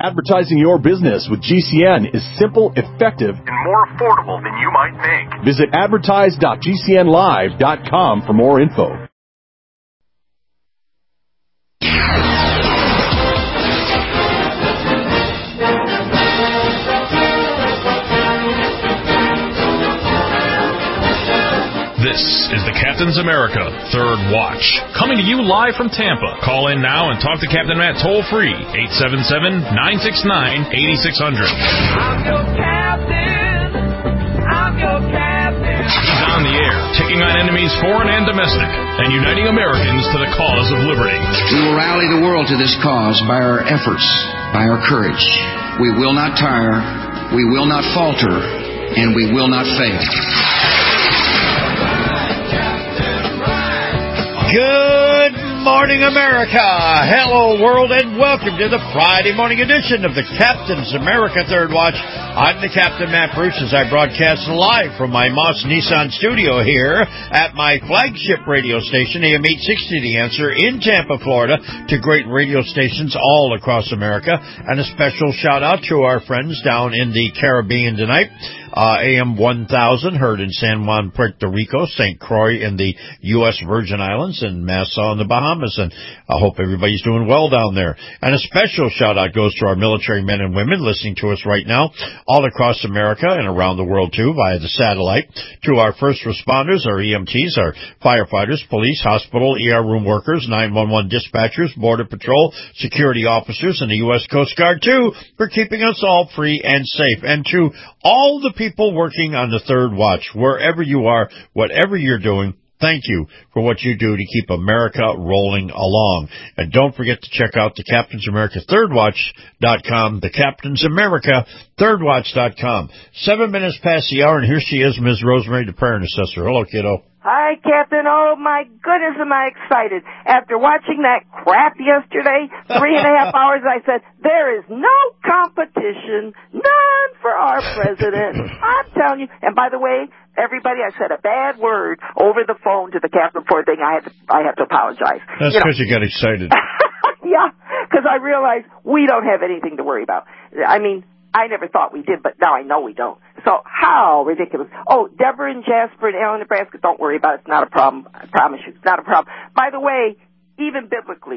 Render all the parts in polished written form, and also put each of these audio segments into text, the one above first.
Advertising your business with GCN is simple, effective, and more affordable than you might think. Visit advertise.gcnlive.com for more info. This is the Captain's America Third Watch, coming to you live from Tampa. Call in now and talk to Captain Matt toll-free, 877-969-8600. I'm your captain. I'm your captain. He's on the air, taking on enemies foreign and domestic, and uniting Americans to the cause of liberty. We will rally the world to this cause by our efforts, by our courage. We will not tire, we will not falter, and we will not fail. Good morning, America. Hello, world, and welcome to the Friday morning edition of the Captain's America Third Watch. I'm the Captain, Matt Bruce, as I broadcast live from my Moss Nissan studio here at my flagship radio station, AM 860 The Answer, in Tampa, Florida, to great radio stations all across America. And a special shout-out to our friends down in the Caribbean tonight. AM 1000, heard in San Juan, Puerto Rico, St. Croix in the U.S. Virgin Islands, and Nassau in the Bahamas. And I hope everybody's doing well down there. And a special shout-out goes to our military men and women listening to us right now, all across America and around the world, too, via the satellite. To our first responders, our EMTs, our firefighters, police, hospital, ER room workers, 911 dispatchers, Border Patrol, security officers, and the U.S. Coast Guard, too, for keeping us all free and safe. And to all the people working on the Third Watch, wherever you are, whatever you're doing, thank you for what you do to keep America rolling along. And don't forget to check out the Captain's America ThirdWatch.com, the Captain's America ThirdWatch.com. 7 minutes past the hour, and here she is, Ms. Rosemary, the prayer intercessor. Hello, kiddo. Hi, Captain. Oh, my goodness, am I excited. After watching that crap yesterday, 3.5 hours, I said, there is no competition, none for our president. I'm telling you. And by the way, everybody, I said a bad word over the phone to the Captain Ford thing. I have to apologize. That's because you got excited. Yeah, because I realized we don't have anything to worry about. I mean, I never thought we did, but now I know we don't. So how ridiculous. Oh, Deborah and Jasper and Allen, Nebraska, don't worry about it. It's not a problem. I promise you, it's not a problem. By the way, even biblically,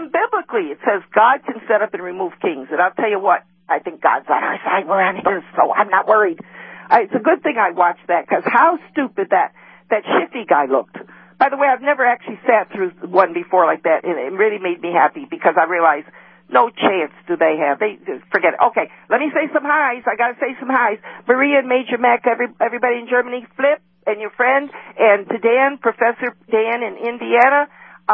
it says God can set up and remove kings. And I'll tell you what, I think God's on our side. We're on his, so I'm not worried. It's a good thing I watched that, because how stupid that Shifty guy looked. By the way, I've never actually sat through one before like that, and it really made me happy, because I realized no chance do they have. They forget it. Okay, let me say some highs. I got to say some highs. Maria and Major Mac, everybody in Germany, Flip, and your friend, and to Dan, Professor Dan in Indiana,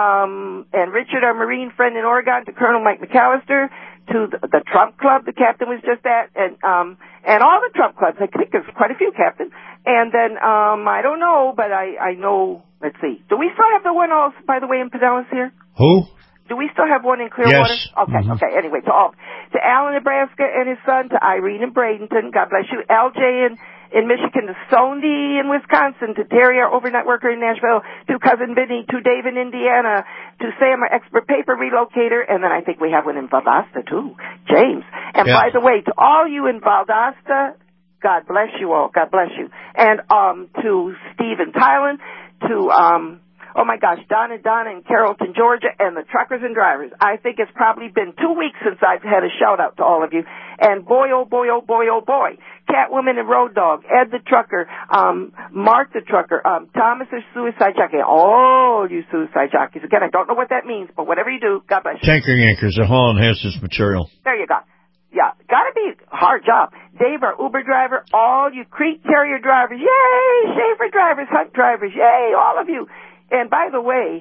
and Richard, our Marine friend in Oregon, to Colonel Mike McAllister, to the Trump Club the Captain was just at, and all the Trump clubs. I think there's quite a few, Captain. And then, I don't know, but I know, let's see. Do we still have the one also, by the way, in Pinellas here? Who? Do we still have one in Clearwater? Yes. Okay, okay. Anyway, to Alan, Nebraska, and his son, to Irene in Bradenton, God bless you. LJ in Michigan, to Sondy in Wisconsin, to Terry, our overnight worker in Nashville, to Cousin Vinny, to Dave in Indiana, to Sam, our expert paper relocator, and then I think we have one in Valdosta, too, James. And by the way, to all you in Valdosta, God bless you all. God bless you. And to Steve in Thailand, to oh my gosh, Donna in Carrollton, Georgia, and the truckers and drivers. I think it's probably been 2 weeks since I've had a shout out to all of you. And boy, oh boy, oh boy, oh boy. Catwoman and Road Dog, Ed the trucker, Mark the trucker, Thomas the suicide jockey. Oh, you suicide jockeys. Again, I don't know what that means, but whatever you do, God bless you. Tanker Yankers, the Hall enhances material. There you go. Yeah, gotta be a hard job. Dave, our Uber driver, all you Creek Carrier drivers, yay! Schaefer drivers, Hunt drivers, yay! All of you. And by the way,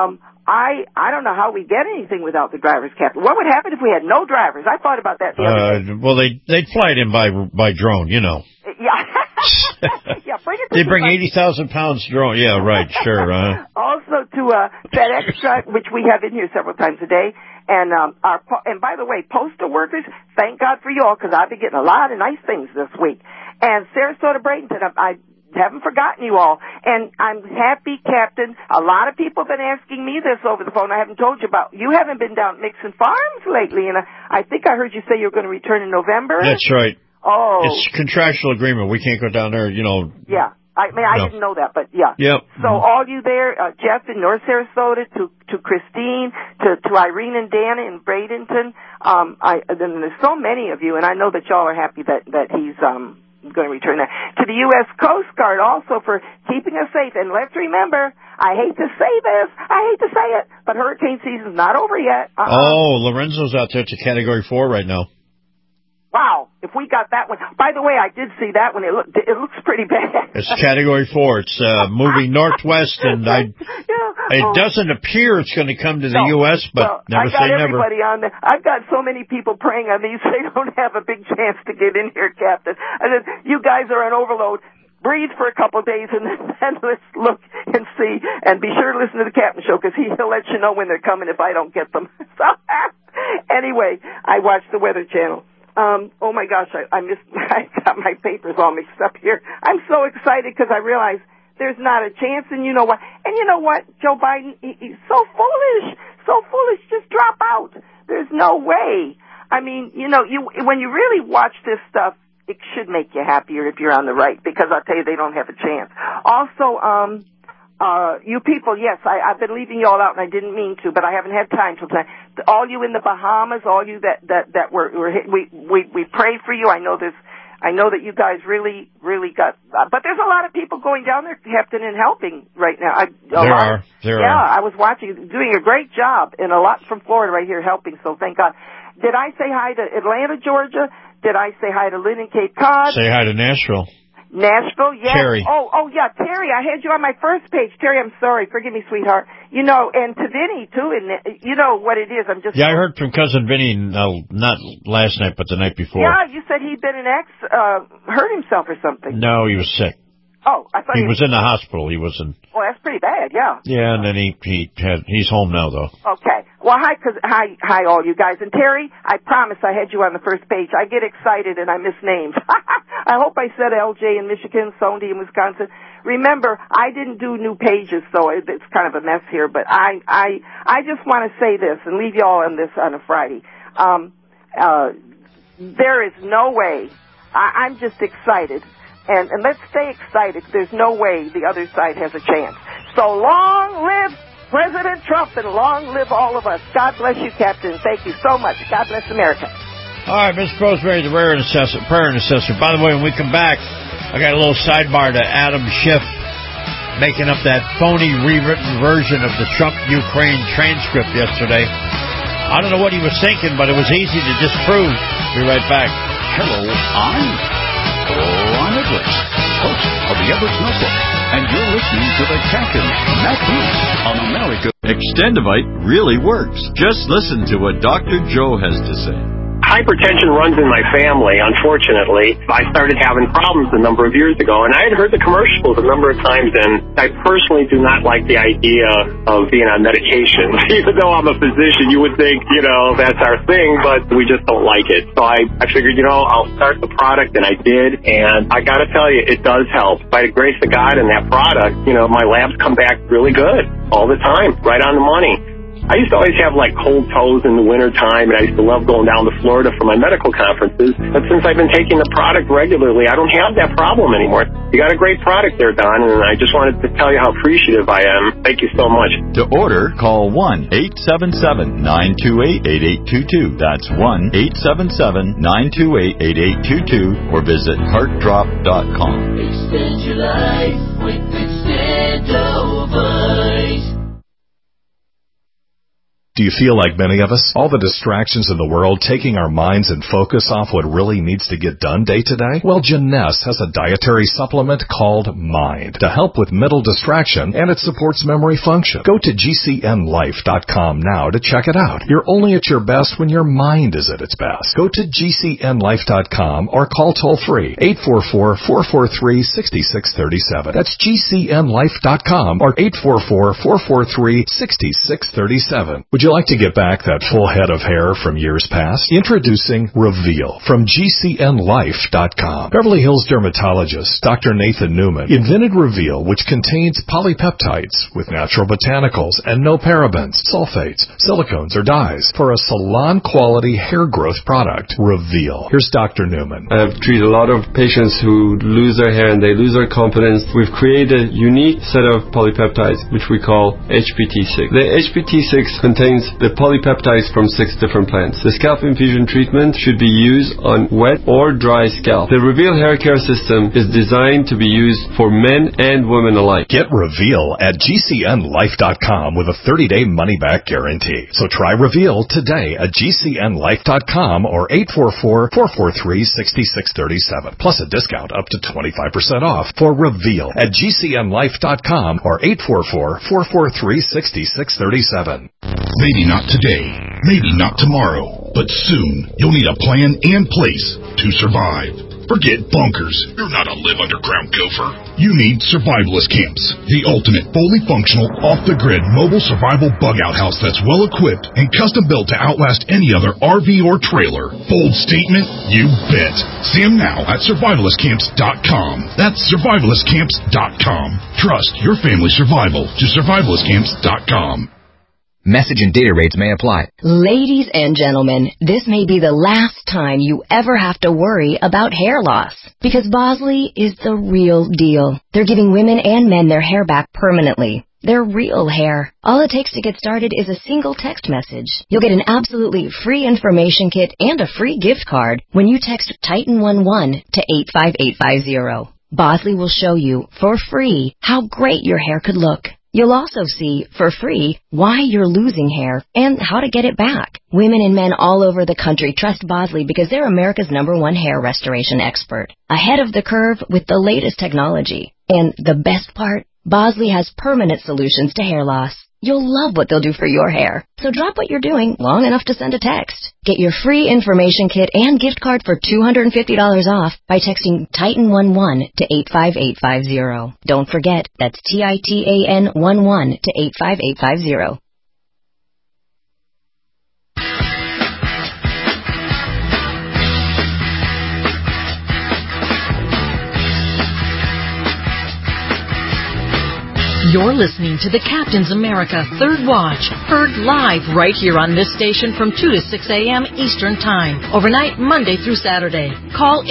I don't know how we get anything without the drivers, Captain. What would happen if we had no drivers? I thought about that the other day. Well, they'd fly it in by drone, you know. Yeah. Yeah, bring it to They bring 80,000 pounds drone. Yeah, right, sure. Also to FedEx truck, which we have in here several times a day. And and by the way, postal workers, thank God for you all, because I've been getting a lot of nice things this week. And Sarasota Bradenton, haven't forgotten you all. And I'm happy, Captain. A lot of people have been asking me this over the phone. I haven't told you about. You haven't been down at Mixon Farms lately, and I think I heard you say you were going to return in November. That's right. Oh. It's contractual agreement. We can't go down there, Yeah. I didn't know that, but yeah. Yep. So all you there, Jeff in North Sarasota, to Christine, to Irene and Dana in Bradenton, then there's so many of you, and I know that y'all are happy that he's going to return there. To the U.S. Coast Guard also for keeping us safe. And let's remember, I hate to say it, but hurricane season's not over yet. Oh, Lorenzo's out there. It's a Category 4 right now. Wow, if we got that one. By the way, I did see that one. It looks pretty bad. It's Category 4. It's moving northwest, and it doesn't appear it's going to come to the U.S., but never say never. I got everybody on there. I've got so many people praying on these. They don't have a big chance to get in here, Captain. I said, you guys are on overload. Breathe for a couple of days, and then let's look and see. And be sure to listen to the Captain Show, because he'll let you know when they're coming if I don't get them. So, anyway, I watch the Weather Channel. Oh my gosh, I got my papers all mixed up here. I'm so excited because I realize there's not a chance, and you know what? And you know what? Joe Biden, he's so foolish, just drop out. There's no way. I mean, when you really watch this stuff, it should make you happier if you're on the right, because I'll tell you, they don't have a chance. Also, you people, yes, I've been leaving you all out, and I didn't mean to, but I haven't had time till tonight. All you in the Bahamas, all you that were hit, we pray for you. I know that you guys really got, but there's a lot of people going down there, Captain, and helping right now. There are. Yeah, I was watching, doing a great job, and a lot from Florida right here helping. So thank God. Did I say hi to Atlanta, Georgia? Did I say hi to Lynn and Cape Cod? Say hi to Nashville. Nashville, yes. Terry. Oh, yeah, Terry. I had you on my first page. Terry, I'm sorry. Forgive me, sweetheart. And to Vinny, too, and you know what it is. Yeah, I heard from Cousin Vinny, not last night, but the night before. Yeah, you said he'd been hurt himself or something. No, he was sick. Oh, I thought he was in the hospital. He wasn't. Well, that's pretty bad, yeah. Yeah, and then he's home now, though. Okay. Well, hi, all you guys. And Terry, I promise I had you on the first page. I get excited and I miss names. I hope I said LJ in Michigan, Sondy in Wisconsin. Remember, I didn't do new pages, so it's kind of a mess here. But I just want to say this and leave you all on this on a Friday. There is no way. I'm just excited. And let's stay excited. There's no way the other side has a chance. So long live President Trump, and long live all of us. God bless you, Captain. Thank you so much. God bless America. All right, Ms. Rosemary, the prayer intercessor. By the way, when we come back, I got a little sidebar to Adam Schiff making up that phony rewritten version of the Trump-Ukraine transcript yesterday. I don't know what he was thinking, but it was easy to disprove. Be right back. Hello, I'm Ron Edwards, host of the Edwards Notebook, and you're listening to the Captain, Matt Bruce, on America. Extendivite really works. Just listen to what Dr. Joe has to say. Hypertension runs in my family, unfortunately. I started having problems a number of years ago, and I had heard the commercials a number of times, and I personally do not like the idea of being on medication. Even though I'm a physician, you would think, that's our thing, but we just don't like it. So I figured, I'll start the product, and I did, and I gotta tell you, it does help. By the grace of God and that product, my labs come back really good all the time, right on the money. I used to always have cold toes in the wintertime, and I used to love going down to Florida for my medical conferences. But since I've been taking the product regularly, I don't have that problem anymore. You got a great product there, Don, and I just wanted to tell you how appreciative I am. Thank you so much. To order, call 1-877-928-8822. That's 1-877-928-8822, or visit heartdrop.com. Extend your life with Extendovite. Do you feel like many of us? All the distractions in the world taking our minds and focus off what really needs to get done day to day? Well, Jeunesse has a dietary supplement called Mind to help with mental distraction, and it supports memory function. Go to GCNlife.com now to check it out. You're only at your best when your mind is at its best. Go to GCNlife.com or call toll-free 844-443-6637. That's GCNlife.com or 844-443-6637. Would Would you like to get back that full head of hair from years past? Introducing Reveal from GCNlife.com. Beverly Hills dermatologist Dr. Nathan Newman invented Reveal, which contains polypeptides with natural botanicals and no parabens, sulfates, silicones, or dyes for a salon-quality hair growth product. Reveal. Here's Dr. Newman. I've treated a lot of patients who lose their hair and they lose their confidence. We've created a unique set of polypeptides, which we call HPT6. The HPT6 contains the polypeptides from 6 different plants. The scalp infusion treatment should be used on wet or dry scalp. The Reveal hair care system is designed to be used for men and women alike. Get Reveal at GCNlife.com with a 30-day money-back guarantee. So try Reveal today at GCNlife.com or 844-443-6637. Plus a discount up to 25% off for Reveal at GCNlife.com or 844-443-6637. Maybe not today, maybe not tomorrow, but soon you'll need a plan and place to survive. Forget bunkers. You're not a live underground gopher. You need Survivalist Camps, the ultimate fully functional, off-the-grid mobile survival bug-out house that's well-equipped and custom-built to outlast any other RV or trailer. Bold statement? You bet. See them now at survivalistcamps.com. That's survivalistcamps.com. Trust your family's survival to survivalistcamps.com. Message and data rates may apply. Ladies and gentlemen, this may be the last time you ever have to worry about hair loss. Because Bosley is the real deal. They're giving women and men their hair back permanently. Their real hair. All it takes to get started is a single text message. You'll get an absolutely free information kit and a free gift card when you text Titan11 to 85850. Bosley will show you, for free, how great your hair could look. You'll also see, for free, why you're losing hair and how to get it back. Women and men all over the country trust Bosley because they're America's #1 hair restoration expert. Ahead of the curve with the latest technology. And the best part, Bosley has permanent solutions to hair loss. You'll love what they'll do for your hair. So drop what you're doing long enough to send a text. Get your free information kit and gift card for $250 off by texting Titan11 to 85850. Don't forget, that's TITAN11 to 85850. You're listening to the Captain's America Third Watch, heard live right here on this station from 2 to 6 a.m. Eastern Time, overnight Monday through Saturday. Call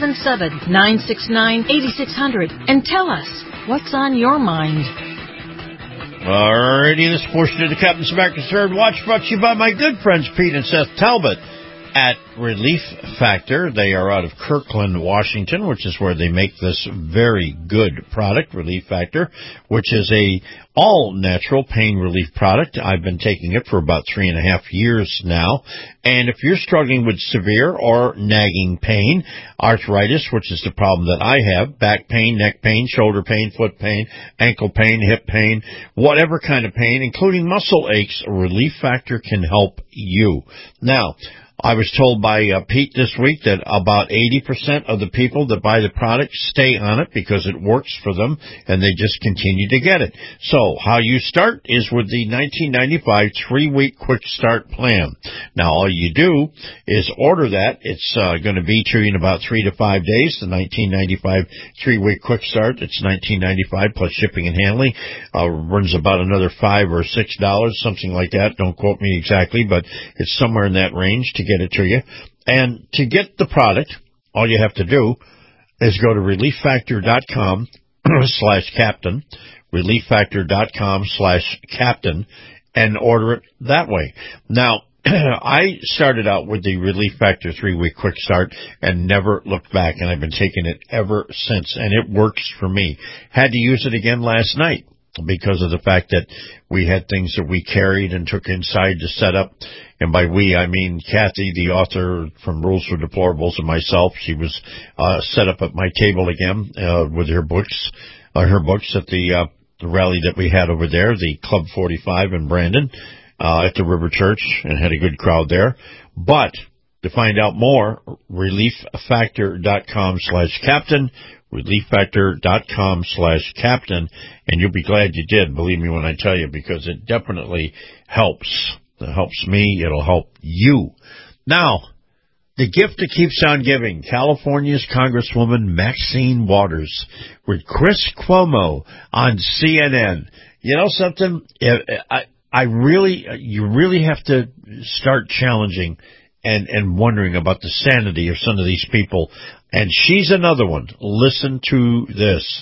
877-969-8600 and tell us what's on your mind. Alrighty, this portion of the Captain's America Third Watch brought to you by my good friends Pete and Seth Talbot at Relief Factor. They are out of Kirkland, Washington, which is where they make this very good product, Relief Factor, which is a all-natural pain relief product. I've been taking it for about 3.5 years now. And if you're struggling with severe or nagging pain, arthritis, which is the problem that I have, back pain, neck pain, shoulder pain, foot pain, ankle pain, hip pain, whatever kind of pain, including muscle aches, Relief Factor can help you. Now, I was told by Pete this week that about 80% of the people that buy the product stay on it because it works for them, and they just continue to get it. So how you start is with the 1995 3-week quick start plan. Now, all you do is order that. It's going to be to you in about 3 to 5 days, the 1995 3-week quick start. It's $19.95 plus shipping and handling. Runs about another $5 or $6, something like that. Don't quote me exactly, but it's somewhere in that range to get it to you. And to get the product, all you have to do is go to relieffactor.com/captain, relieffactor.com/captain, and order it that way. Now, I started out with the Relief Factor 3-week quick start and never looked back, and I've been taking it ever since, and it works for me. Had to use it again last night because of the fact that we had things that we carried and took inside to set up. And by we, I mean Kathy, the author from Rules for Deplorables, and myself. She was set up at my table again with her books at the rally that we had over there, the Club 45 in Brandon, at the River Church, and had a good crowd there. But to find out more, relieffactor.com/captain, relieffactor.com/captain, and you'll be glad you did, believe me when I tell you, because it definitely helps. It helps me. It'll help you. Now, the gift that keeps on giving, California's Congresswoman Maxine Waters with Chris Cuomo on CNN. You know something? You really have to start challenging and wondering about the sanity of some of these people. And she's another one. Listen to this.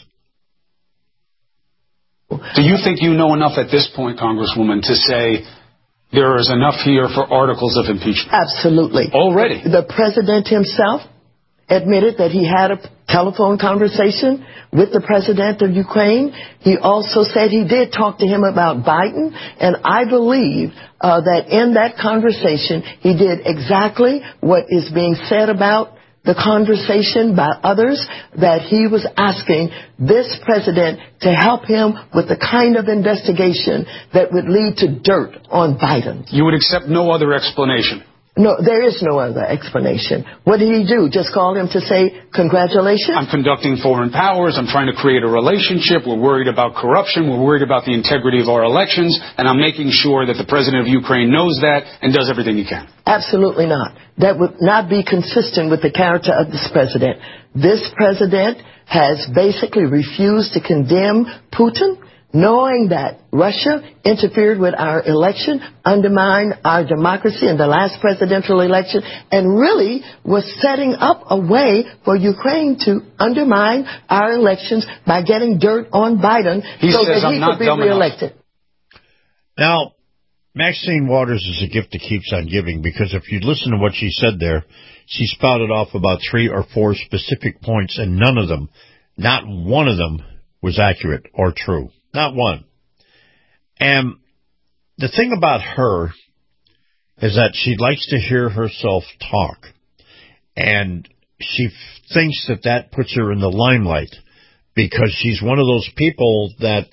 Do you think you know enough at this point, Congresswoman, to say there is enough here for articles of impeachment? Absolutely. Already? The president himself admitted that he had a telephone conversation with the president of Ukraine. He also said he did talk to him about Biden, and I believe that in that conversation he did exactly what is being said about the conversation by others, that he was asking this president to help him with the kind of investigation that would lead to dirt on Biden. You would accept no other explanation? No, there is no other explanation. What did he do? Just call him to say congratulations? I'm conducting foreign powers. I'm trying to create a relationship. We're worried about corruption. We're worried about the integrity of our elections. And I'm making sure that the president of Ukraine knows that and does everything he can. Absolutely not. That would not be consistent with the character of this president. This president has basically refused to condemn Putin, knowing that Russia interfered with our election, undermined our democracy in the last presidential election, and really was setting up a way for Ukraine to undermine our elections by getting dirt on Biden so that he could be reelected. Now, Maxine Waters is a gift that keeps on giving, because if you listen to what she said there, she spouted off about 3 or 4 specific points, and none of them, not one of them, was accurate or true. Not one. And the thing about her is that she likes to hear herself talk. And she thinks that that puts her in the limelight, because she's one of those people that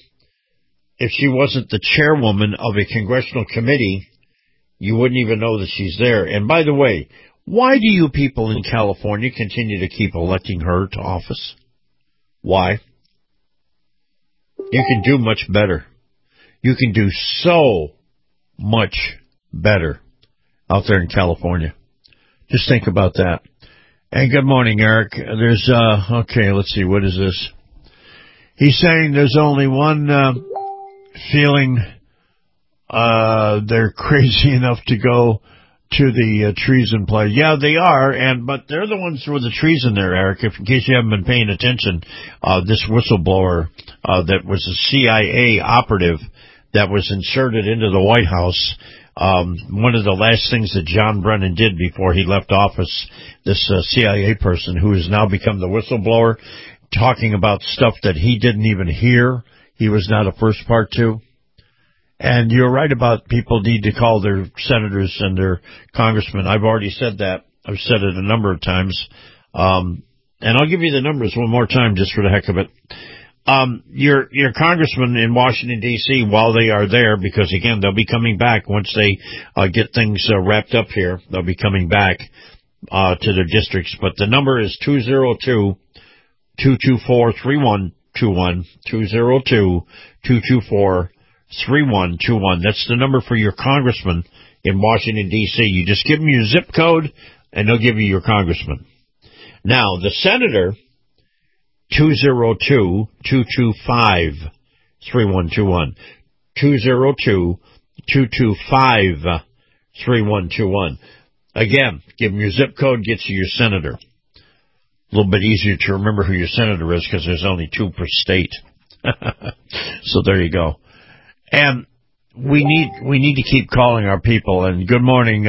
if she wasn't the chairwoman of a congressional committee, you wouldn't even know that she's there. And by the way, why do you people in California continue to keep electing her to office? Why? You can do much better. You can do so much better out there in California. Just think about that. And good morning, Eric. There's, okay, let's see, what is this? He's saying there's only one feeling they're crazy enough to go to the treason play. Yeah, they are, but they're the ones with the treason there, Eric. In case you haven't been paying attention, this whistleblower that was a CIA operative that was inserted into the White House, one of the last things that John Brennan did before he left office, this CIA person who has now become the whistleblower, talking about stuff that he didn't even hear, he was not a first part to. And you're right about people need to call their senators and their congressmen. I've already said that. I've said it a number of times. And I'll give you the numbers one more time just for the heck of it. Your congressmen in Washington, D.C., while they are there, because, again, they'll be coming back once they get things wrapped up here. They'll be coming back to their districts. But the number is 202-224-3121, 202-224-3121. That's the number for your congressman in Washington, D.C. You just give them your zip code, and they'll give you your congressman. Now, the senator, 202-225-3121, 202-225-3121. Again, give them your zip code, gets you your senator. A little bit easier to remember who your senator is because there's only 2 per state. So there you go. And we need to keep calling our people. And good morning,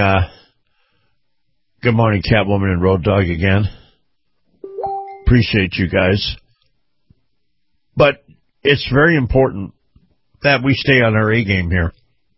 Catwoman and Road Dogg again. Appreciate you guys. But it's very important that we stay on our A game here.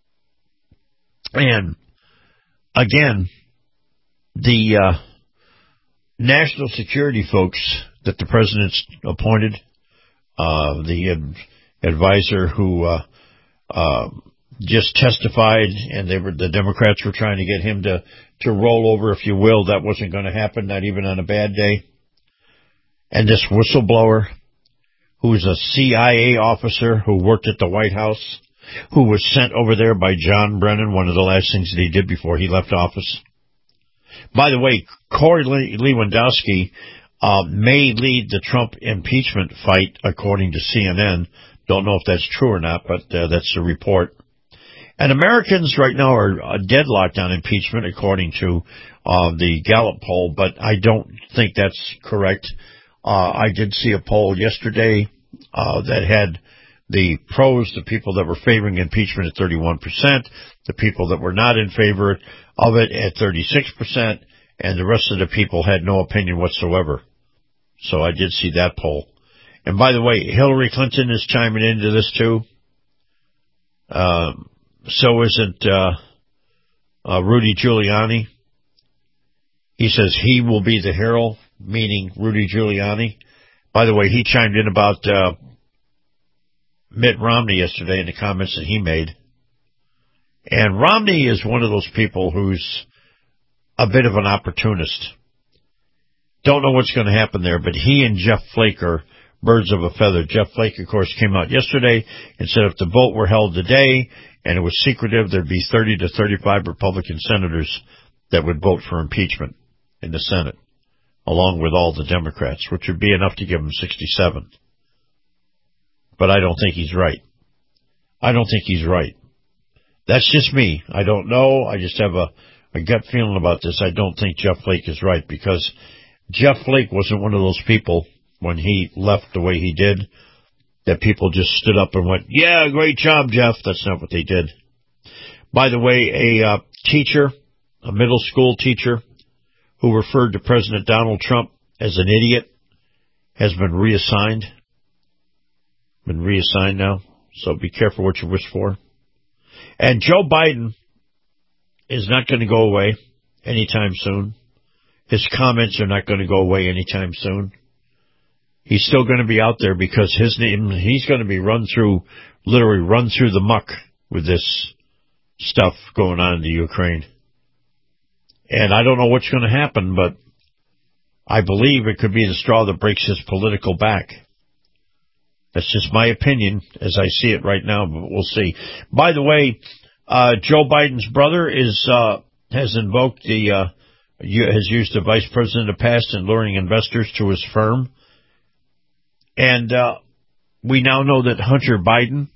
And again, the national security folks that the president's appointed, the advisor who just testified, and the Democrats were trying to get him to roll over, if you will. That wasn't going to happen, not even on a bad day. And this whistleblower, who's a CIA officer who worked at the White House, who was sent over there by John Brennan, one of the last things that he did before he left office. By the way, Corey Lewandowski may lead the Trump impeachment fight, according to CNN. Don't know if that's true or not, but that's the report. And Americans right now are deadlocked on impeachment, according to the Gallup poll, but I don't think that's correct. I did see a poll yesterday that had the pros, the people that were favoring impeachment at 31%, the people that were not in favor of it at 36%, and the rest of the people had no opinion whatsoever. So I did see that poll. And by the way, Hillary Clinton is chiming into this too. So isn't Rudy Giuliani. He says he will be the hero, meaning Rudy Giuliani. By the way, he chimed in about Mitt Romney yesterday in the comments that he made. And Romney is one of those people who's a bit of an opportunist. Don't know what's going to happen there, but he and Jeff Flake are birds of a feather. Jeff Flake, of course, came out yesterday and said if the vote were held today and it was secretive, there'd be 30 to 35 Republican senators that would vote for impeachment in the Senate, along with all the Democrats, which would be enough to give him 67. But I don't think he's right. I don't think he's right. That's just me. I don't know. I just have a gut feeling about this. I don't think Jeff Flake is right, because Jeff Flake wasn't one of those people when he left the way he did that people just stood up and went, yeah, great job, Jeff. That's not what they did. By the way, a teacher, a middle school teacher, who referred to President Donald Trump as an idiot has been reassigned. Been reassigned now, so be careful what you wish for. And Joe Biden is not going to go away anytime soon. His comments are not going to go away anytime soon. He's still going to be out there because his name, he's going to be literally run through the muck with this stuff going on in the Ukraine. And I don't know what's going to happen, but I believe it could be the straw that breaks his political back. That's just my opinion as I see it right now, but we'll see. By the way, Joe Biden's brother has invoked has used the vice president of past in luring investors to his firm. And we now know that Hunter Biden,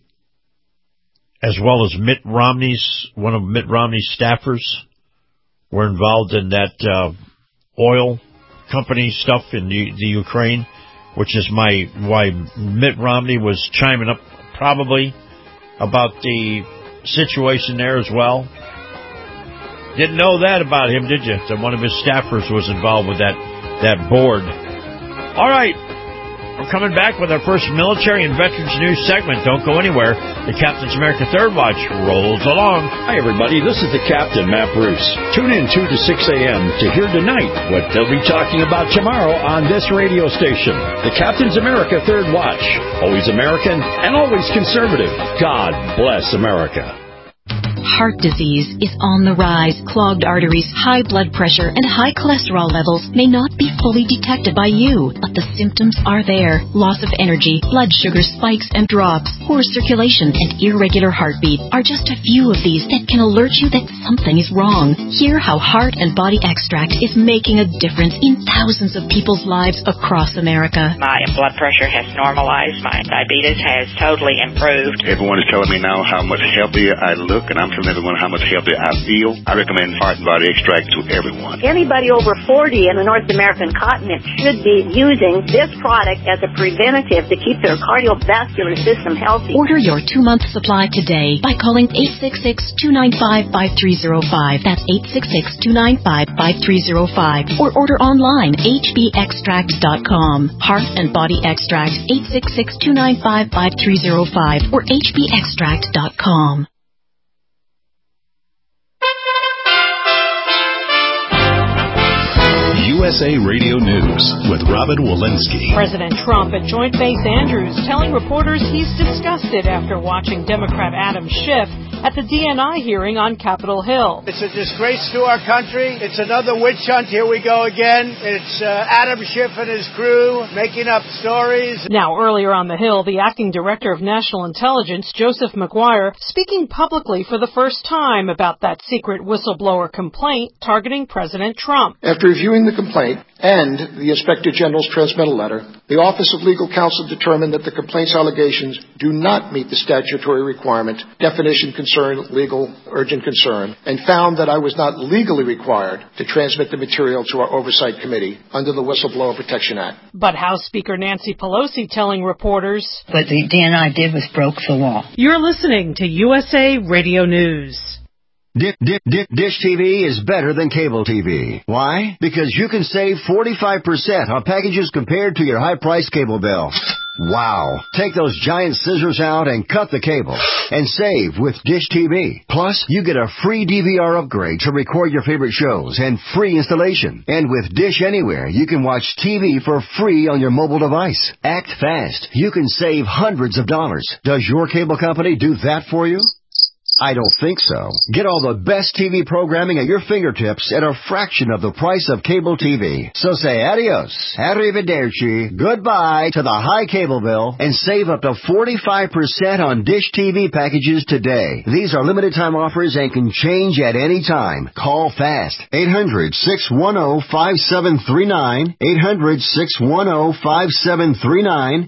as well as one of Mitt Romney's staffers, were involved in that oil company stuff in the Ukraine, which is why Mitt Romney was chiming up probably about the situation there as well. Didn't know that about him, did you? That one of his staffers was involved with that board. All right. We're coming back with our first military and veterans news segment. Don't go anywhere. The Captain's America Third Watch rolls along. Hi, everybody. This is the Captain, Matt Bruce. Tune in 2 to 6 a.m. to hear tonight what they'll be talking about tomorrow on this radio station. The Captain's America Third Watch. Always American and always conservative. God bless America. Heart disease is on the rise. Clogged arteries, high blood pressure, and high cholesterol levels may not be fully detected by you, but the symptoms are there. Loss of energy, blood sugar spikes and drops, poor circulation, and irregular heartbeat are just a few of these that can alert you that something is wrong. Hear how Heart and Body Extract is making a difference in thousands of people's lives across America. My blood pressure has normalized. My diabetes has totally improved. Everyone is telling me now how much healthier I look, and I'm telling everyone how much healthier I feel. I recommend Heart and Body Extract to everyone. Anybody over 40 in the North American continent should be using this product as a preventative to keep their cardiovascular system healthy. Order your 2-month supply today by calling 866-295-5305. That's 866-295-5305. Or order online, hbextract.com. Heart and Body Extract, 866-295-5305 or hbextract.com. USA Radio News with Robin Walensky. President Trump at Joint Base Andrews telling reporters he's disgusted after watching Democrat Adam Schiff at the DNI hearing on Capitol Hill. It's a disgrace to our country. It's another witch hunt. Here we go again. It's Adam Schiff and his crew making up stories. Now, earlier on the Hill, the acting director of National Intelligence, Joseph McGuire, speaking publicly for the first time about that secret whistleblower complaint targeting President Trump. After reviewing the complaint and the Inspector General's transmittal letter, the Office of Legal Counsel determined that the complaint's allegations do not meet the statutory requirement, definition, concern, legal, urgent concern, and found that I was not legally required to transmit the material to our Oversight Committee under the Whistleblower Protection Act. But House Speaker Nancy Pelosi telling reporters, what the DNI did was broke the law. You're listening to USA Radio News. Dish TV is better than cable TV. Why? Because you can save 45% on packages compared to your high-priced cable bill. Wow. Take those giant scissors out and cut the cable and save with Dish TV. Plus, you get a free DVR upgrade to record your favorite shows and free installation. And with Dish Anywhere, you can watch TV for free on your mobile device. Act fast. You can save hundreds of dollars. Does your cable company do that for you? I don't think so. Get all the best TV programming at your fingertips at a fraction of the price of cable TV. So say adios, arrivederci, goodbye to the high cable bill and save up to 45% on Dish TV packages today. These are limited time offers and can change at any time. Call fast. 800-610-5739. 800-610-5739.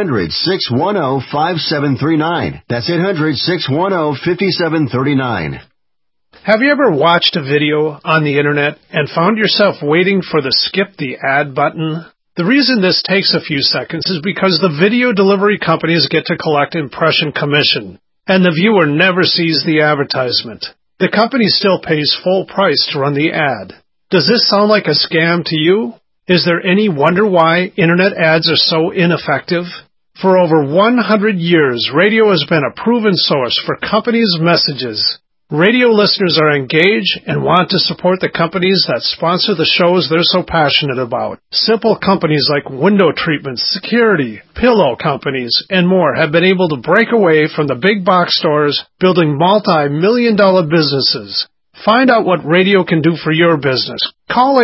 800-610-5739. That's 800-610-5739. Have you ever watched a video on the internet and found yourself waiting for the skip the ad button? The reason this takes a few seconds is because the video delivery companies get to collect impression commission, and the viewer never sees the advertisement. The company still pays full price to run the ad. Does this sound like a scam to you? Is there any wonder why internet ads are so ineffective? For over 100 years, radio has been a proven source for companies' messages. Radio listeners are engaged and want to support the companies that sponsor the shows they're so passionate about. Simple companies like window treatments, security, pillow companies, and more have been able to break away from the big box stores, building multi-million-dollar businesses. Find out what radio can do for your business. Call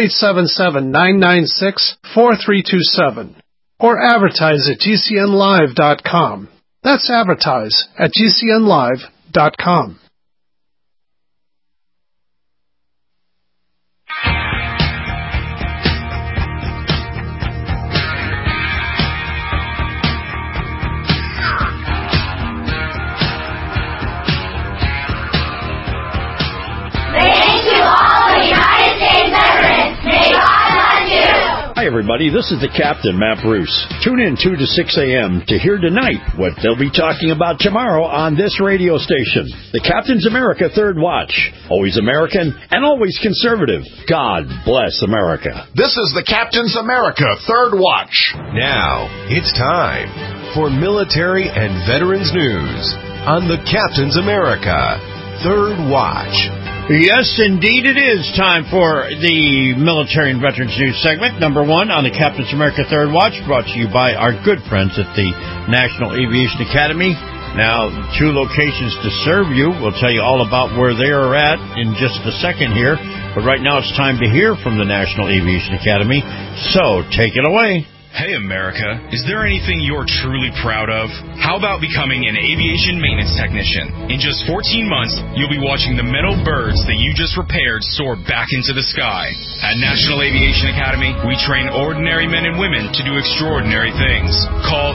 877-996-4327. Or advertise at GCNlive.com. That's advertise at GCNlive.com. Hi, everybody. This is the Captain, Matt Bruce. Tune in 2 to 6 a.m. to hear tonight what they'll be talking about tomorrow on this radio station. The Captain's America Third Watch. Always American and always conservative. God bless America. This is the Captain's America Third Watch. Now, it's time for military and veterans news on the Captain's America Third Watch. Yes, indeed it is time for the Military and Veterans News segment, number one on the Captain's America Third Watch, brought to you by our good friends at the National Aviation Academy. Now, 2 locations to serve you. We'll tell you all about where they are at in just a second here. But right now it's time to hear from the National Aviation Academy. So, take it away. Hey, America, is there anything you're truly proud of? How about becoming an aviation maintenance technician? In just 14 months, you'll be watching the metal birds that you just repaired soar back into the sky. At National Aviation Academy, we train ordinary men and women to do extraordinary things. Call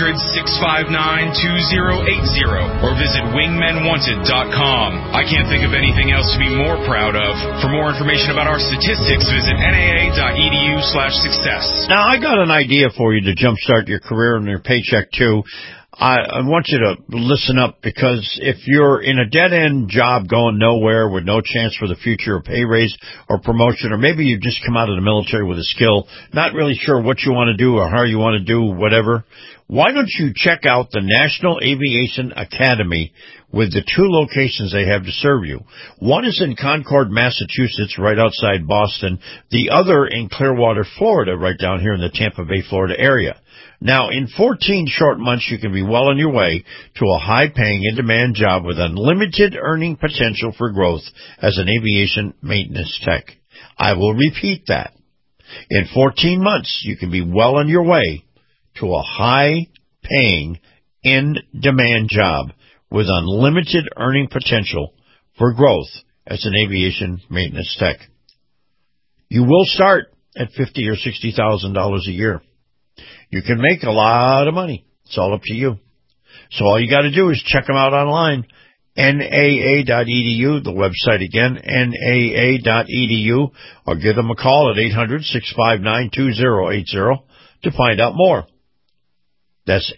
800-659-2080 or visit wingmenwanted.com. I can't think of anything else to be more proud of. For more information about our statistics, visit naa.edu/success. Now, I got an idea for you to jumpstart your career and your paycheck, too. I want you to listen up, because if you're in a dead-end job going nowhere with no chance for the future, a pay raise or promotion, or maybe you've just come out of the military with a skill, not really sure what you want to do or how you want to do whatever, why don't you check out the National Aviation Academy with the 2 locations they have to serve you. One is in Concord, Massachusetts, right outside Boston. The other in Clearwater, Florida, right down here in the Tampa Bay, Florida area. Now, in 14 short months, you can be well on your way to a high-paying, in-demand job with unlimited earning potential for growth as an aviation maintenance tech. I will repeat that. In 14 months, you can be well on your way to a high-paying, in-demand job with unlimited earning potential for growth as an aviation maintenance tech. You will start at $50,000 or $60,000 a year. You can make a lot of money. It's all up to you. So all you got to do is check them out online, naa.edu, the website again, naa.edu, or give them a call at 800-659-2080 to find out more. That's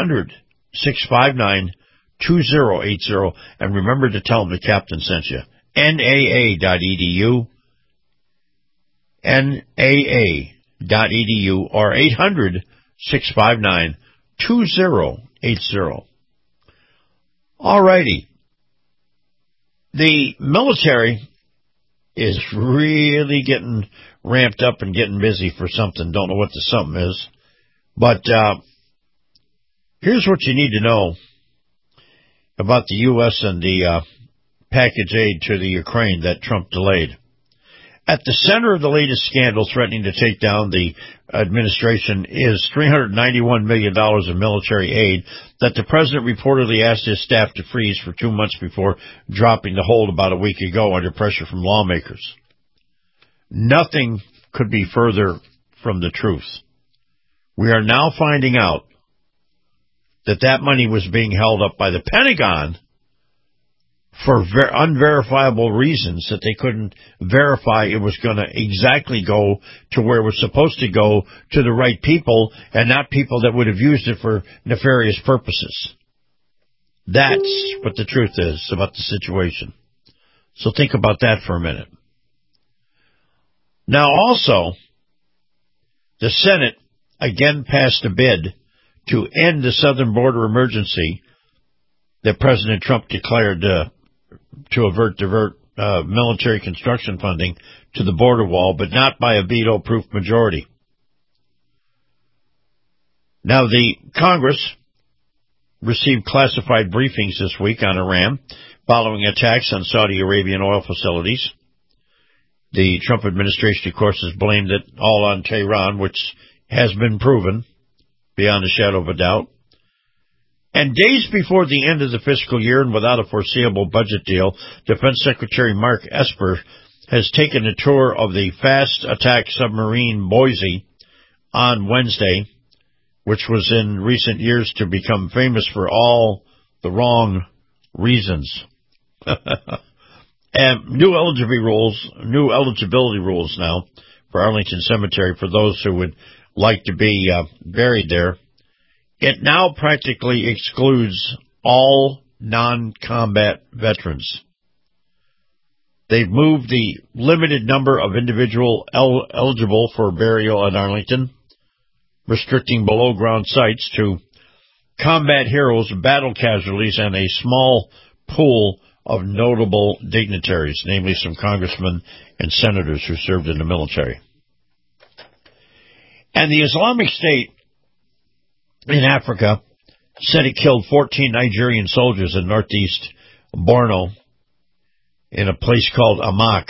800-659-2080, and remember to tell them the captain sent you. naa.edu, naa.edu, or 800-659-2080. All righty. The military is really getting ramped up and getting busy for something. Don't know what the something is. But here's what you need to know about the U.S. and the package aid to the Ukraine that Trump delayed. At the center of the latest scandal threatening to take down the administration is $391 million of military aid that the president reportedly asked his staff to freeze for 2 months before dropping the hold about a week ago under pressure from lawmakers. Nothing could be further from the truth. We are now finding out that money was being held up by the Pentagon for unverifiable reasons that they couldn't verify it was going to exactly go to where it was supposed to go, to the right people, and not people that would have used it for nefarious purposes. That's what the truth is about the situation. So think about that for a minute. Now also, the Senate again passed a bid to end the southern border emergency that President Trump declared to divert military construction funding to the border wall, but not by a veto-proof majority. Now, the Congress received classified briefings this week on Iran following attacks on Saudi Arabian oil facilities. The Trump administration, of course, has blamed it all on Tehran, which has been proven beyond a shadow of a doubt. And days before the end of the fiscal year and without a foreseeable budget deal, Defense Secretary Mark Esper has taken a tour of the fast attack submarine Boise on Wednesday, which was in recent years to become famous for all the wrong reasons. And new eligibility rules now for Arlington Cemetery for those who would like to be buried there. It now practically excludes all non-combat veterans. They've moved the limited number of individuals eligible for burial at Arlington, restricting below-ground sites to combat heroes, battle casualties, and a small pool of notable dignitaries, namely some congressmen and senators who served in the military. And the Islamic State in Africa said it killed 14 Nigerian soldiers in northeast Borno in a place called Amak.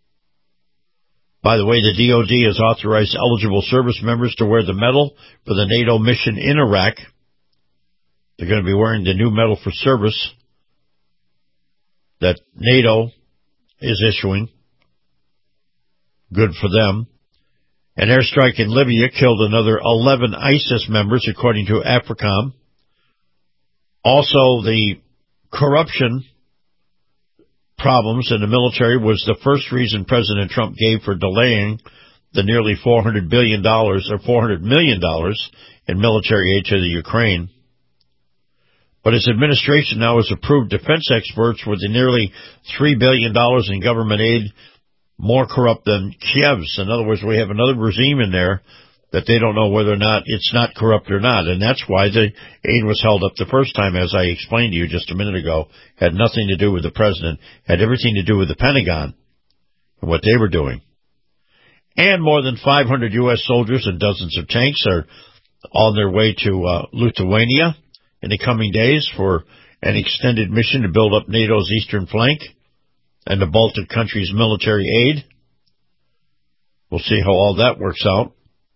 By the way, the DOD has authorized eligible service members to wear the medal for the NATO mission in Iraq. They're going to be wearing the new medal for service that NATO is issuing. Good for them. An airstrike in Libya killed another 11 ISIS members, according to AFRICOM. Also, the corruption problems in the military was the first reason President Trump gave for delaying the nearly $400 billion or $400 million in military aid to the Ukraine. But his administration now has approved defense experts with the nearly $3 billion in government aid more corrupt than Kiev's. In other words, we have another regime in there that they don't know whether or not it's not corrupt or not. And that's why the aid was held up the first time, as I explained to you just a minute ago. Had nothing to do with the president, had everything to do with the Pentagon and what they were doing. And more than 500 U.S. soldiers and dozens of tanks are on their way to Lithuania in the coming days for an extended mission to build up NATO's eastern flank and the Baltic countries' military aid. We'll see how all that works out.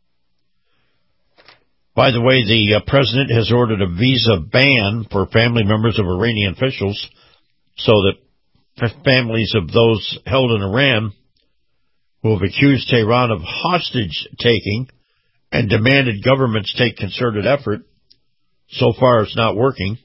By the way, the president has ordered a visa ban for family members of Iranian officials so that families of those held in Iran who have accused Tehran of hostage-taking and demanded governments take concerted effort. So far, it's not working.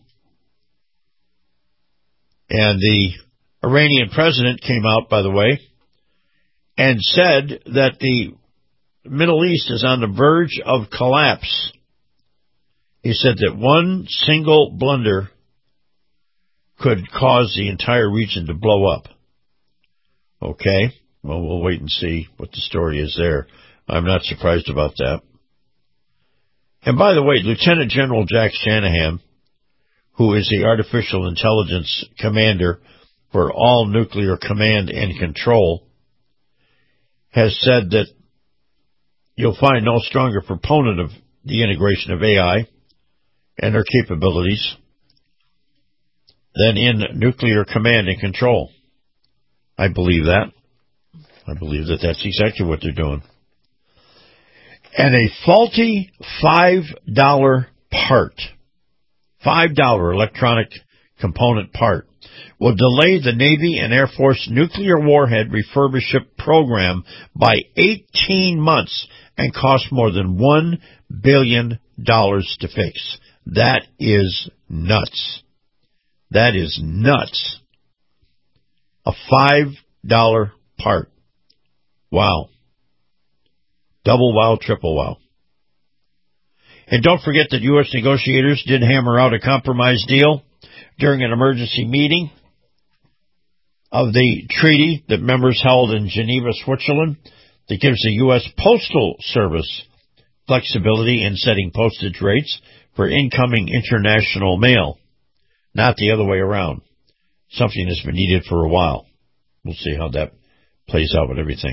And the Iranian president came out, by the way, and said that the Middle East is on the verge of collapse. He said that one single blunder could cause the entire region to blow up. Okay, well, we'll wait and see what the story is there. I'm not surprised about that. And by the way, Lieutenant General Jack Shanahan, who is the artificial intelligence commander for all nuclear command and control, has said that you'll find no stronger proponent of the integration of AI and their capabilities than in nuclear command and control. I believe that. I believe that that's exactly what they're doing. And a faulty $5 part, $5 electronic component part, will delay the Navy and Air Force nuclear warhead refurbishment program by 18 months and cost more than $1 billion to fix. That is nuts. That is nuts. A $5 part. Wow. Double wow, triple wow. And don't forget that U.S. negotiators did hammer out a compromise deal during an emergency meeting of the treaty that members held in Geneva, Switzerland, that gives the U.S. Postal Service flexibility in setting postage rates for incoming international mail, not the other way around. Something that's been needed for a while. We'll see how that plays out with everything.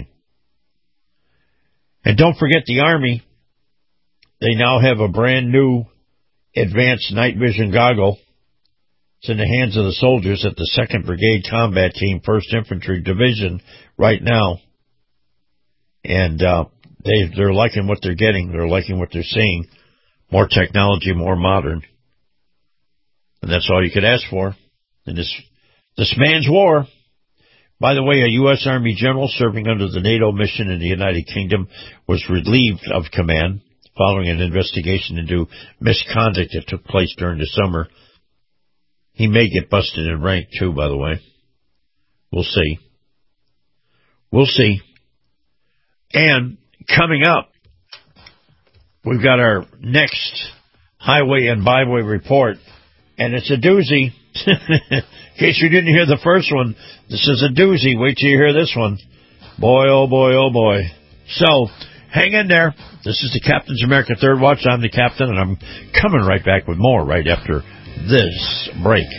And don't forget the Army. They now have a brand new advanced night vision goggle. It's in the hands of the soldiers at the 2nd Brigade Combat Team, 1st Infantry Division right now. And they're liking what they're getting. They're liking what they're seeing. More technology, more modern. And that's all you could ask for in this man's war. By the way, a U.S. Army general serving under the NATO mission in the United Kingdom was relieved of command following an investigation into misconduct that took place during the summer. He may get busted in rank, too, by the way. We'll see. We'll see. And coming up, we've got our next highway and byway report, and it's a doozy. In case you didn't hear the first one, this is a doozy. Wait till you hear this one. Boy, oh boy, oh boy. So, hang in there. This is the Captain's America Third Watch. I'm the Captain, and I'm coming right back with more right after this break.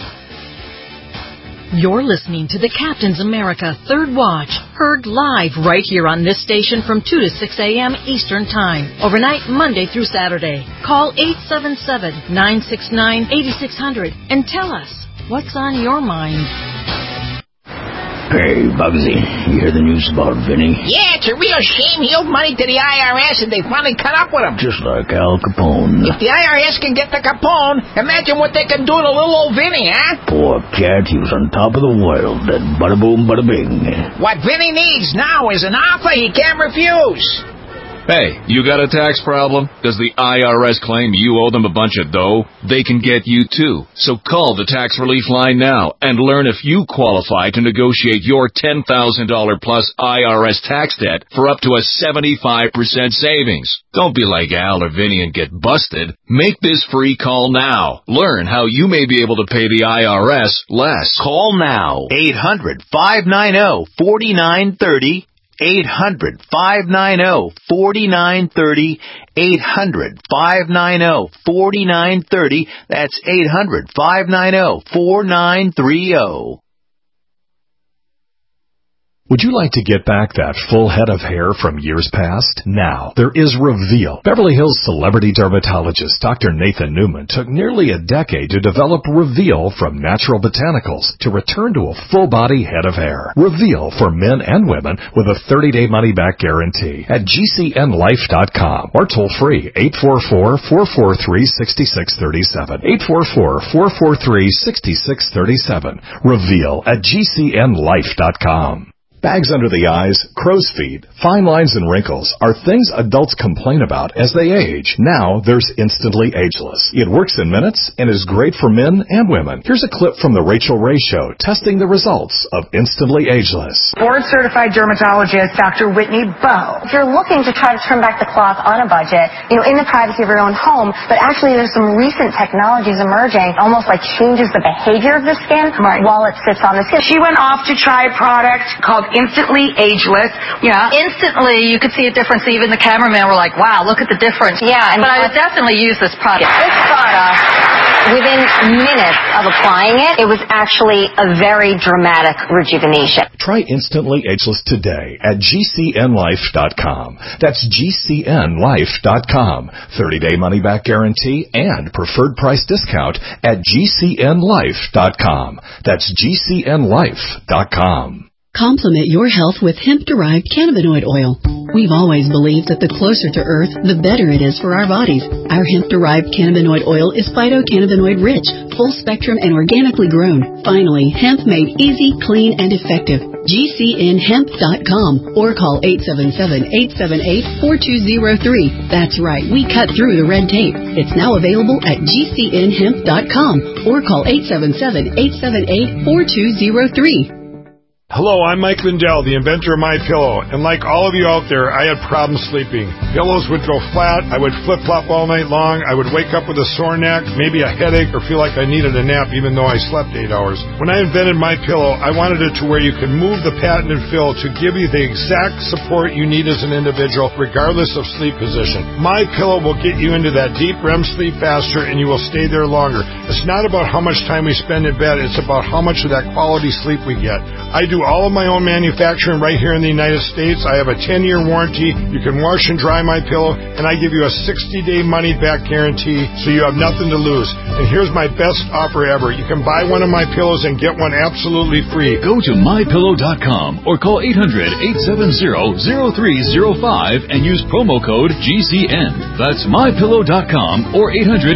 You're listening to the Captain's America Third Watch, heard live right here on this station from 2 to 6 a.m. Eastern Time, overnight Monday through Saturday. Call 877-969-8600 and tell us what's on your mind. Hey, Bugsy, you hear the news about Vinny? Yeah, it's a real shame he owed money to the IRS and they finally cut up with him. Just like Al Capone. If the IRS can get the Capone, imagine what they can do to little old Vinny, huh? Poor cat, he was on top of the world, that bada boom, bada bing. What Vinny needs now is an offer he can't refuse. Hey, you got a tax problem? Does the IRS claim you owe them a bunch of dough? They can get you too. So call the tax relief line now and learn if you qualify to negotiate your $10,000 plus IRS tax debt for up to a 75% savings. Don't be like Al or Vinny and get busted. Make this free call now. Learn how you may be able to pay the IRS less. Call now. 800-590-4930. 800-590-4930. 800-590-4930. That's 800-590-4930. Would you like to get back that full head of hair from years past? Now, there is Reveal. Beverly Hills celebrity dermatologist Dr. Nathan Newman took nearly a decade to develop Reveal from natural botanicals to return to a full-body head of hair. Reveal for men and women with a 30-day money-back guarantee at GCNlife.com or toll-free 844-443-6637. 844-443-6637. Reveal at GCNlife.com. Bags under the eyes, crow's feet, fine lines and wrinkles are things adults complain about as they age. Now there's Instantly Ageless. It works in minutes and is great for men and women. Here's a clip from The Rachel Ray Show testing the results of Instantly Ageless. Board-certified dermatologist Dr. Whitney Bowe. If you're looking to try to turn back the clock on a budget, in the privacy of your own home, but actually there's some recent technologies emerging, almost like changes the behavior of the skin while it sits on the skin. She went off to try a product called Instantly Ageless. Yeah, instantly you could see a difference. Even the cameraman were like, wow, look at the difference. Yeah, but I would definitely use this product. This product, within minutes of applying it, it was actually a very dramatic rejuvenation. Try Instantly Ageless today at GCNlife.com. That's GCNlife.com. 30-day money-back guarantee and preferred price discount at GCNlife.com. That's GCNlife.com. Complement your health with hemp-derived cannabinoid oil. We've always believed that the closer to Earth, the better it is for our bodies. Our hemp-derived cannabinoid oil is phytocannabinoid-rich, full-spectrum, and organically grown. Finally, hemp made easy, clean, and effective. GCNhemp.com or call 877-878-4203. That's right, we cut through the red tape. It's now available at GCNhemp.com or call 877-878-4203. Hello, I'm Mike Lindell, the inventor of MyPillow, and like all of you out there, I had problems sleeping. Pillows would go flat, I would flip-flop all night long, I would wake up with a sore neck, maybe a headache, or feel like I needed a nap even though I slept 8 hours. When I invented MyPillow, I wanted it to where you can move the patented fill to give you the exact support you need as an individual, regardless of sleep position. MyPillow will get you into that deep REM sleep faster, and you will stay there longer. It's not about how much time we spend in bed, it's about how much of that quality sleep we get. I do all of my own manufacturing right here in the United States. I have a 10-year warranty. You can wash and dry my pillow, and I give you a 60-day money-back guarantee, so you have nothing to lose. And here's my best offer ever. You can buy one of my pillows and get one absolutely free. Go to MyPillow.com or call 800-870-0305 and use promo code GCN. That's MyPillow.com or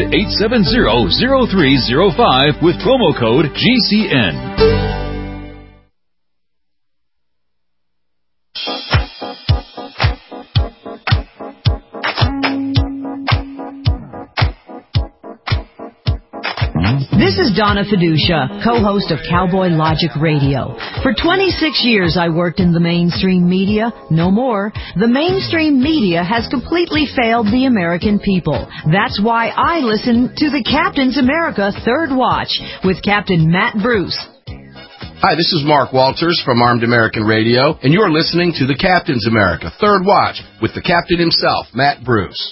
800-870-0305 with promo code GCN. This is Donna Fiducia, co-host of Cowboy Logic Radio. For 26 years I worked in the mainstream media. No more. The mainstream media has completely failed the American people. That's why I listen to the Captain's America Third Watch with Captain Matt Bruce. Hi, this is Mark Walters from Armed American Radio, and you're listening to the Captain's America Third Watch with the captain himself, Matt Bruce.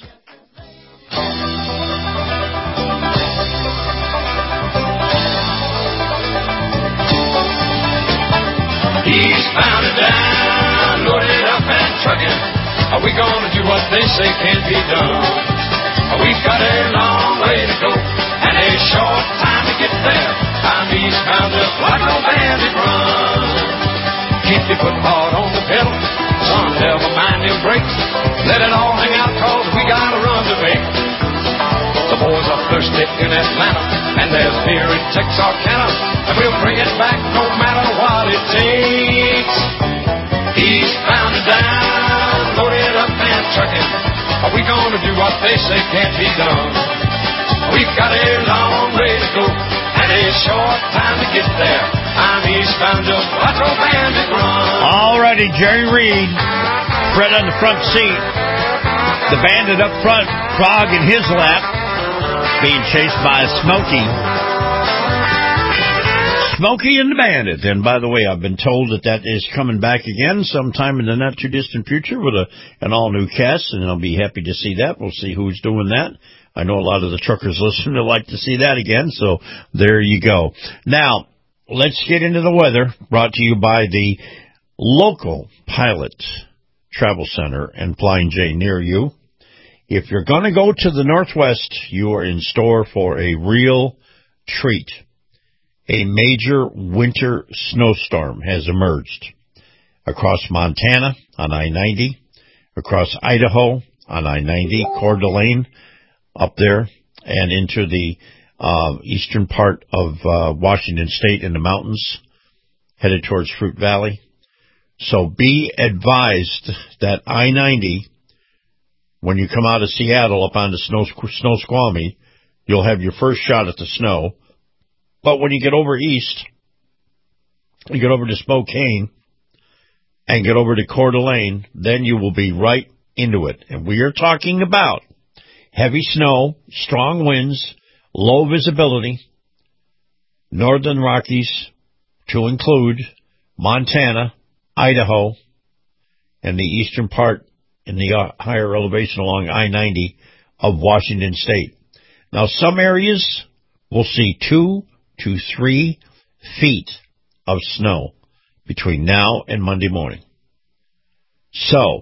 He's bound and down, loaded up and trucking. Are we gonna do what they say can't be done? We've got a long way to go and a short time to get there. I'm eastbound just like no bandit run. Keep your foot hard on the pedal, son, never mind them brakes. Let it all hang out cause we got a run to make. The boys are thirsty in Atlanta, and there's beer in Texarkana, and we'll bring it back no matter what it takes. Eastbound and down, loaded up and trucking. Are we gonna do what they say can't be done? We've got a long way to go and a short time to get there. I'm eastbound just watch old bandit run. Alrighty, Jerry Reed, Fred on the front seat, the bandit up front, Frog in his lap, being chased by Smokey. Smokey and the Bandit. And by the way, I've been told that is coming back again sometime in the not too distant future with an all new cast, and I'll be happy to see that. We'll see who's doing that. I know a lot of the truckers listening would like to see that again, so there you go. Now, let's get into the weather, brought to you by the local Pilot Travel Center and Flying J near you. If you're going to go to the Northwest, you are in store for a real treat. A major winter snowstorm has emerged across Montana on I-90, across Idaho on I-90, Coeur d'Alene up there, and into the eastern part of Washington State in the mountains, headed towards Fruit Valley. So be advised that I-90, when you come out of Seattle up onto Snoqualmie, you'll have your first shot at the snow. But when you get over east, you get over to Spokane and get over to Coeur d'Alene, then you will be right into it. And we are talking about heavy snow, strong winds, low visibility, northern Rockies to include Montana, Idaho, and the eastern part in the higher elevation along I-90 of Washington State. Now, some areas will see 2 to 3 feet of snow between now and Monday morning. So,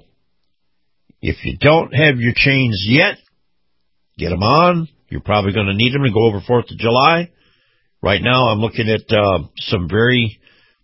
if you don't have your chains yet, get them on. You're probably going to need them to go over 4th of July. Right now, I'm looking at some very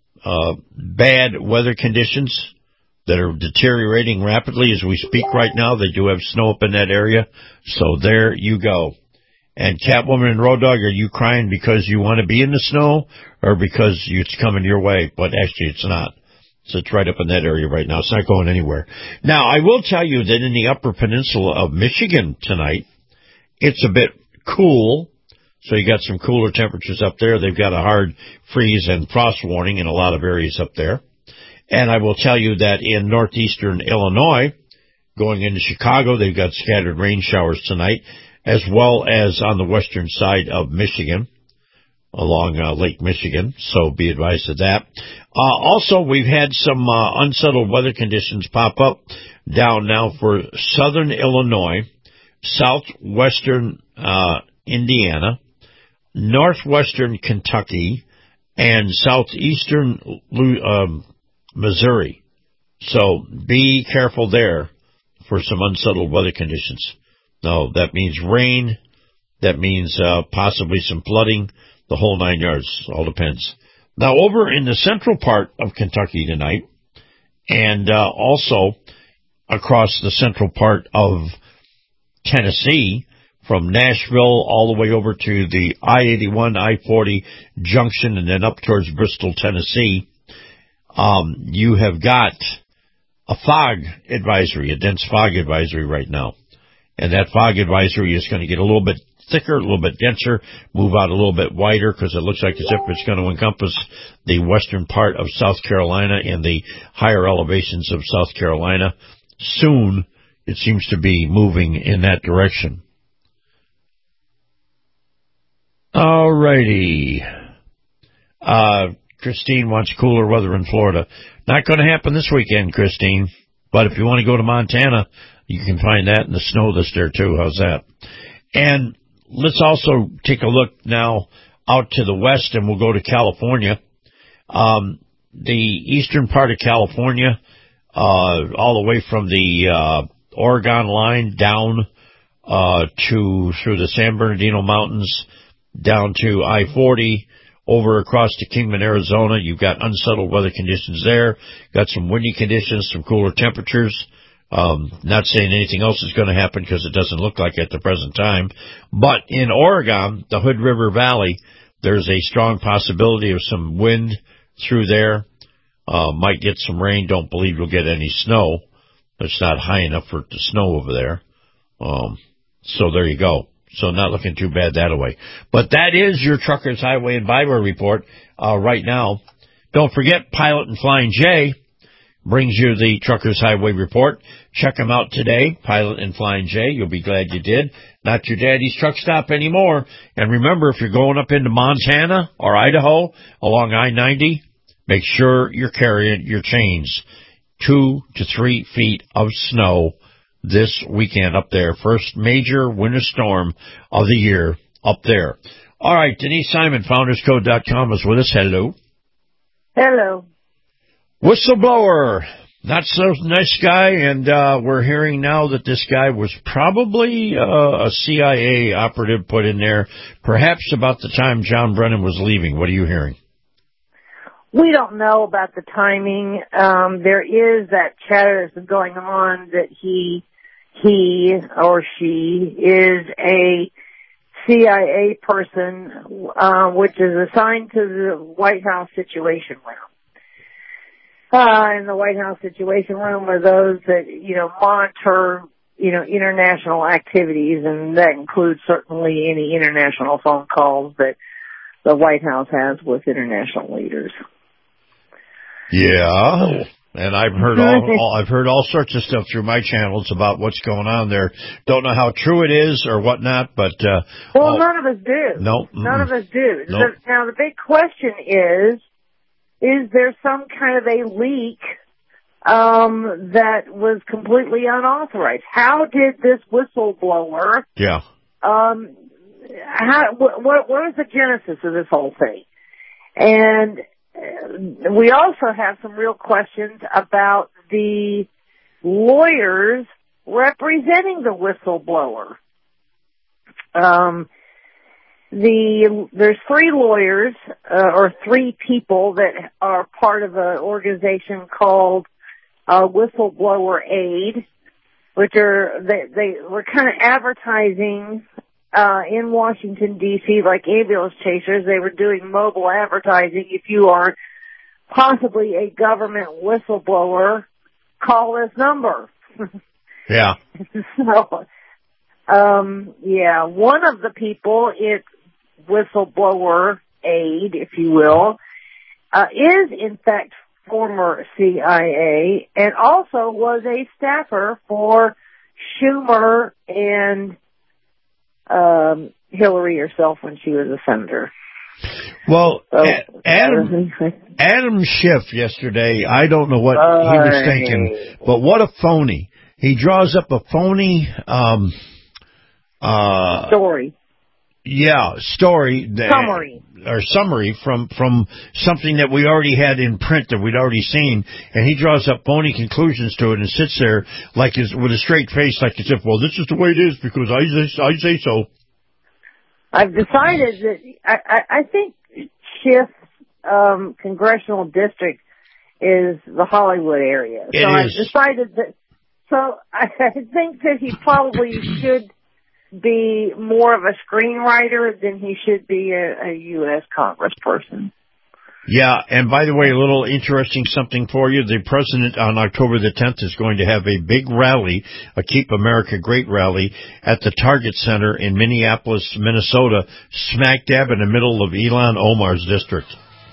bad weather conditions that are deteriorating rapidly as we speak right now. They do have snow up in that area. So there you go. And Catwoman and Road Dogg, are you crying because you want to be in the snow or because it's coming your way? But actually, it's not. So it's right up in that area right now. It's not going anywhere. Now, I will tell you that in the upper peninsula of Michigan tonight, it's a bit cool. So you got some cooler temperatures up there. They've got a hard freeze and frost warning in a lot of areas up there. And I will tell you that in northeastern Illinois, going into Chicago, they've got scattered rain showers tonight, as well as on the western side of Michigan, along Lake Michigan, so be advised of that. Also, we've had some unsettled weather conditions pop up down now for southern Illinois, southwestern Indiana, northwestern Kentucky, and southeastern Missouri. So be careful there for some unsettled weather conditions. No, that means rain. That means possibly some flooding. The whole 9 yards. All depends. Now, over in the central part of Kentucky tonight, and also across the central part of Tennessee, from Nashville all the way over to the I-81, I-40 junction, and then up towards Bristol, Tennessee, you have got a fog advisory, a dense fog advisory right now. And that fog advisory is going to get a little bit thicker, a little bit denser, move out a little bit wider because it looks like as if it's going to encompass the western part of South Carolina and the higher elevations of South Carolina. Soon, it seems to be moving in that direction. All righty. Christine wants cooler weather in Florida. Not going to happen this weekend, Christine. But if you want to go to Montana, you can find that in the snow that's there, too. How's that? And let's also take a look now out to the west, and we'll go to California. The eastern part of California, all the way from the Oregon line down through the San Bernardino Mountains, down to I-40, over across to Kingman, Arizona. You've got unsettled weather conditions there. Got some windy conditions, some cooler temperatures. Not saying anything else is going to happen because it doesn't look like it at the present time. But in Oregon, the Hood River Valley, there's a strong possibility of some wind through there. Might get some rain. Don't believe you'll get any snow. It's not high enough for it to snow over there. So there you go. So not looking too bad that way. But that is your Truckers Highway and Byway report right now. Don't forget Pilot and Flying J brings you the Truckers Highway Report. Check them out today, Pilot and Flying J. You'll be glad you did. Not your daddy's truck stop anymore. And remember, if you're going up into Montana or Idaho along I-90, make sure you're carrying your chains. 2 to 3 feet of snow this weekend up there. First major winter storm of the year up there. All right, Denise Simon, FoundersCode.com is with us. Hello. Hello. Whistleblower. Not so nice guy, and we're hearing now that this guy was probably a CIA operative put in there, perhaps about the time John Brennan was leaving. What are you hearing? We don't know about the timing. There is that chatter that's going on that he or she is a CIA person, which is assigned to the White House Situation Room. And the White House Situation Room are those that, monitor, international activities, and that includes certainly any international phone calls that the White House has with international leaders. Yeah. And I've heard all sorts of stuff through my channels about what's going on there. Don't know how true it is or whatnot, but none of us do. No, none of us do. Nope. Now the big question is there some kind of a leak that was completely unauthorized? How did this whistleblower? Yeah. What is the genesis of this whole thing? And we also have some real questions about the lawyers representing the whistleblower. There's 3 lawyers, or 3 people that are part of an organization called Whistleblower Aid, which they were kind of advertising in Washington, D.C., like ambulance chasers. They were doing mobile advertising. If you are possibly a government whistleblower, call this number. Yeah. So, one of the people, it's Whistleblower Aid, if you will, is in fact former CIA and also was a staffer for Schumer and Hillary herself when she was a senator. Well, Adam Schiff yesterday, I don't know what he was thinking, but what a phony. He draws up a phony story. Yeah, summary from something that we already had in print that we'd already seen, and he draws up phony conclusions to it and sits there with a straight face, like as if, well, this is the way it is because I say so. I've decided that I think Schiff's congressional district is the Hollywood area. I've decided that. So I think that he probably should be more of a screenwriter than he should be a U.S. congressperson. Yeah, and by the way, a little interesting something for you. The president on October the 10th is going to have a big rally, a Keep America Great rally, at the Target Center in Minneapolis, Minnesota, smack dab in the middle of Ilhan Omar's district.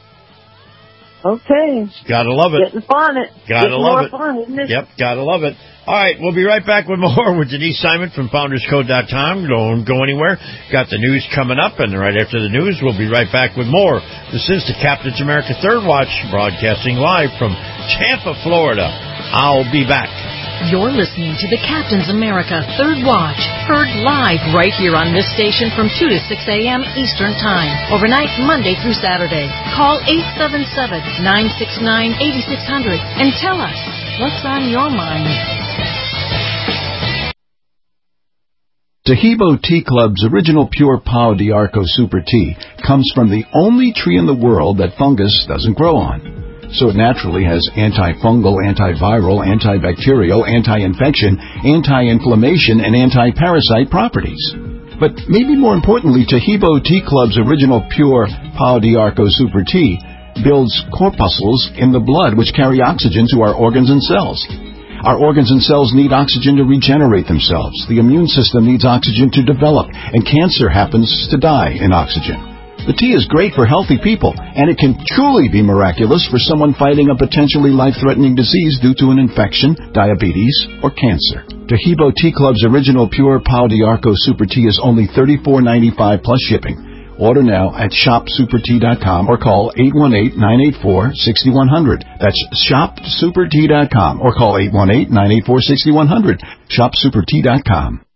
Okay. Gotta love it. Getting fun. Gotta love it. Fun, isn't it? Yep, gotta love it. All right, we'll be right back with more with Denise Simon from FoundersCode.com. Don't go anywhere. Got the news coming up, and right after the news, we'll be right back with more. This is the Captain's America Third Watch, broadcasting live from Tampa, Florida. I'll be back. You're listening to the Captain's America Third Watch, heard live right here on this station from 2 to 6 a.m. Eastern Time, overnight Monday through Saturday. Call 877-969-8600 and tell us what's on your mind. Tahibo Tea Club's original pure Pau d'Arco Super Tea comes from the only tree in the world that fungus doesn't grow on. So it naturally has antifungal, antiviral, antibacterial, anti-infection, anti-inflammation, and anti-parasite properties. But maybe more importantly, Tahibo Tea Club's original pure Pau d'Arco Super Tea builds corpuscles in the blood which carry oxygen to our organs and cells. Our organs and cells need oxygen to regenerate themselves. The immune system needs oxygen to develop, and cancer happens to die in oxygen. The tea is great for healthy people, and it can truly be miraculous for someone fighting a potentially life-threatening disease due to an infection, diabetes, or cancer. Tahibo Tea Club's original Pure Pau d'Arco Super Tea is only $34.95 plus shipping. Order now at shopsupertea.com or call 818-984-6100. That's shopsupertea.com or call 818-984-6100. Shopsupertea.com.